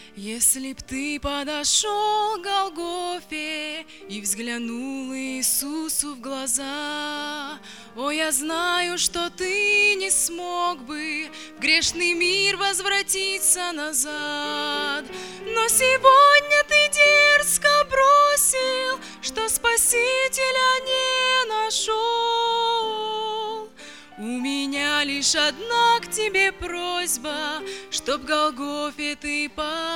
Если б ты подошел к Голгофе и взглянул Иисусу в глаза, о, я знаю, что ты не смог бы в грешный мир возвратиться назад. Но сегодня ты дерзко бросил, что Спасителя не нашел. У меня лишь одна к тебе просьба, чтоб к Голгофе ты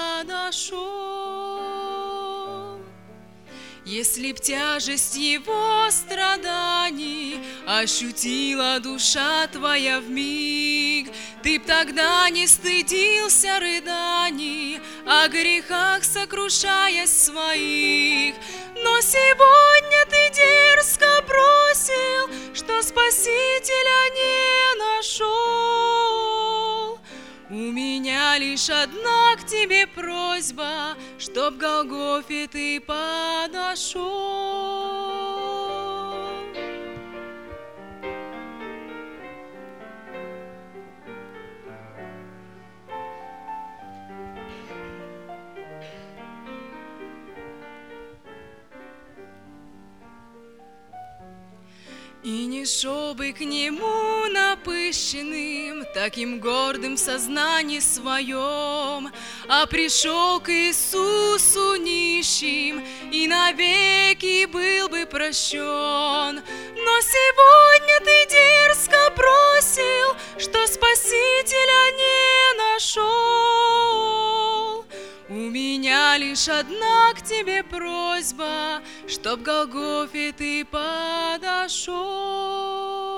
подошел. Если б тяжесть его страданий ощутила душа твоя вмиг, ты б тогда не стыдился рыданий, о грехах сокрушаясь своих. Но сегодня ты дерзко бросил, что Спасителя не нашел. У меня лишь одна к тебе просьба, чтоб к Голгофе ты подошел. И не шел бы к нему напыщенным, таким гордым в сознании своем, а пришел к Иисусу нищим и навеки был бы прощен. Но сегодня ты дерзко бросил, что Спасителя не нашел. У меня лишь одна к тебе просьба, чтоб к Голгофе ты подошел.